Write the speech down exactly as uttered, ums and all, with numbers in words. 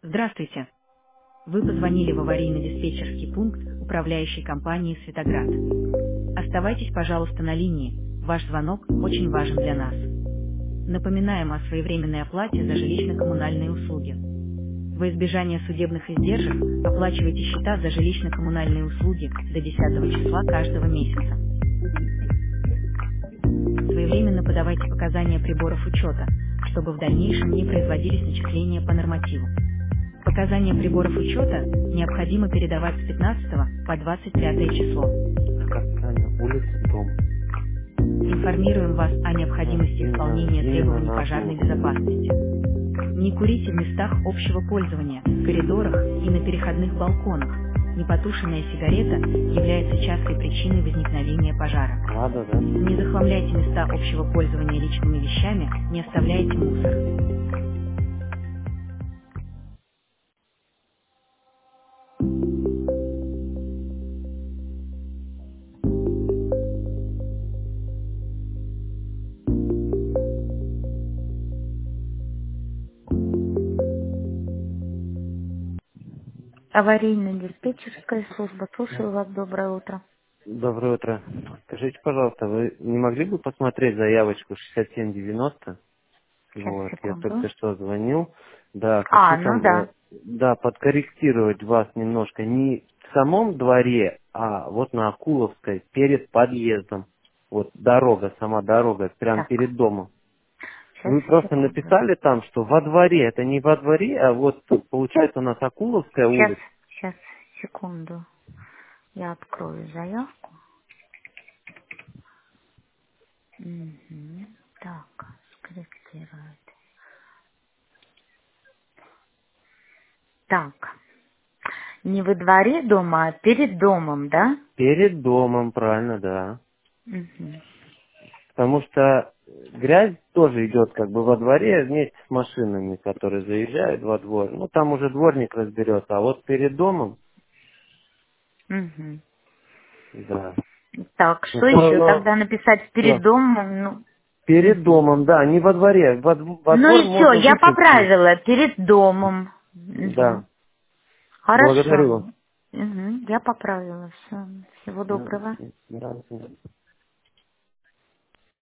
Здравствуйте. Вы позвонили в аварийно-диспетчерский пункт управляющей компании «Светоград». Оставайтесь, пожалуйста, на линии. Ваш звонок очень важен для нас. Напоминаем о своевременной оплате за жилищно-коммунальные услуги. Во избежание судебных издержек оплачивайте счета за жилищно-коммунальные услуги до десятого числа каждого месяца. Своевременно подавайте показания приборов учета, чтобы в дальнейшем не производились начисления по нормативу. Показания приборов учета необходимо передавать с пятнадцатого по двадцать пятое число. А как правильно? Улица, дом. Информируем вас о А, необходимости именно, исполнения именно требований на пожарной Акуловку. безопасности. Не курите в местах общего пользования, в коридорах и на переходных балконах. Непотушенная сигарета является частой причиной возникновения пожара. Ладно, да? Не захламляйте места общего пользования личными вещами, не оставляйте мусор. Аварийно-диспетчерская служба. Слушаю вас. Доброе утро. Доброе утро. Скажите, пожалуйста, вы не могли бы посмотреть заявочку шестьдесят семь девяносто? Сейчас, Вот, я секунду. только что звонил. Да, А, хочу ну там, да. э, да, подкорректировать вас немножко. Не в самом дворе, а вот на Акуловской, перед подъездом. Вот дорога, сама дорога, прям Так, перед домом. сейчас, Вы просто секунду. написали там, что во дворе. Это не во дворе, а вот получается у нас Акуловская Сейчас, улица. сейчас, секунду. Я открою заявку. Мгм. Так, скорректировать. Так, не во дворе дома, а перед домом, да? Перед домом, правильно, да. Мгм. Потому что грязь тоже идет как бы во дворе вместе с машинами, которые заезжают во двор. Ну, там уже дворник разберется. А вот перед домом, Мгм. да. Так, Ну, что все еще равно, тогда написать перед что? домом? Ну, Перед мгм. домом, да, не во дворе. Во, дв- во Ну двор и все, можно я вычеркнуть. поправила. Перед домом. Мгм. Да. Благодарю вас. Хорошо. Мгм. Я поправила. Все. Всего Да, доброго. да, да.